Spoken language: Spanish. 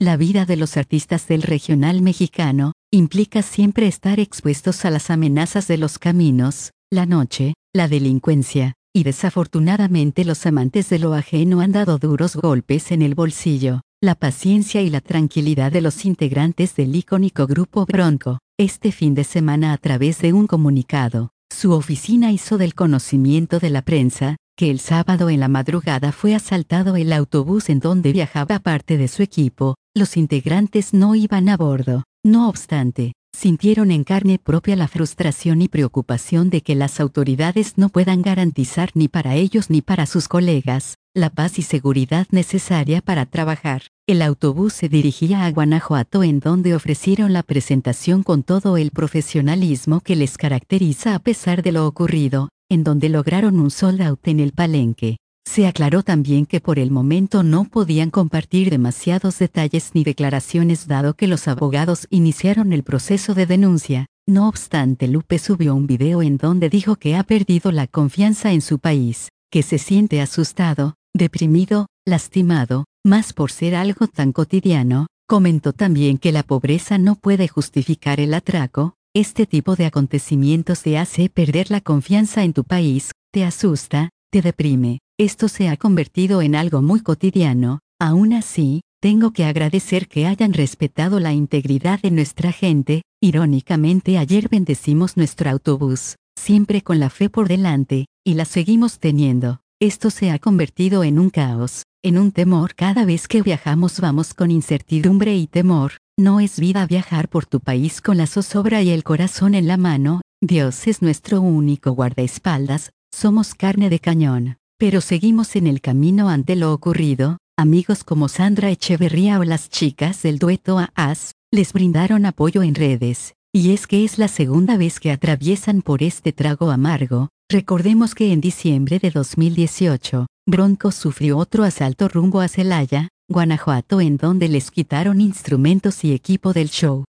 La vida de los artistas del regional mexicano implica siempre estar expuestos a las amenazas de los caminos, la noche, la delincuencia, y desafortunadamente los amantes de lo ajeno han dado duros golpes en el bolsillo, la paciencia y la tranquilidad de los integrantes del icónico grupo Bronco. Este fin de semana, a través de un comunicado, su oficina hizo del conocimiento de la prensa que el sábado en la madrugada fue asaltado el autobús en donde viajaba parte de su equipo. Los integrantes no iban a bordo. No obstante, sintieron en carne propia la frustración y preocupación de que las autoridades no puedan garantizar ni para ellos ni para sus colegas la paz y seguridad necesaria para trabajar. El autobús se dirigía a Guanajuato, en donde ofrecieron la presentación con todo el profesionalismo que les caracteriza a pesar de lo ocurrido, en donde lograron un sold out en el palenque. Se aclaró también que por el momento no podían compartir demasiados detalles ni declaraciones dado que los abogados iniciaron el proceso de denuncia. No obstante, Lupe subió un video en donde dijo que ha perdido la confianza en su país, que se siente asustado, deprimido, lastimado, más por ser algo tan cotidiano. Comentó también que la pobreza no puede justificar el atraco. Este tipo de acontecimientos te hace perder la confianza en tu país, te asusta, te deprime. Esto se ha convertido en algo muy cotidiano. Aún así, tengo que agradecer que hayan respetado la integridad de nuestra gente. Irónicamente, ayer bendecimos nuestro autobús, siempre con la fe por delante, y la seguimos teniendo. Esto se ha convertido en un caos, en un temor. Cada vez que viajamos vamos con incertidumbre y temor. No es vida viajar por tu país con la zozobra y el corazón en la mano. Dios es nuestro único guardaespaldas, somos carne de cañón. Pero seguimos en el camino ante lo ocurrido. Amigos como Sandra Echeverría o las chicas del dueto AAS les brindaron apoyo en redes. Y es que es la segunda vez que atraviesan por este trago amargo. Recordemos que en diciembre de 2018, Bronco sufrió otro asalto rumbo a Celaya, Guanajuato, en donde les quitaron instrumentos y equipo del show.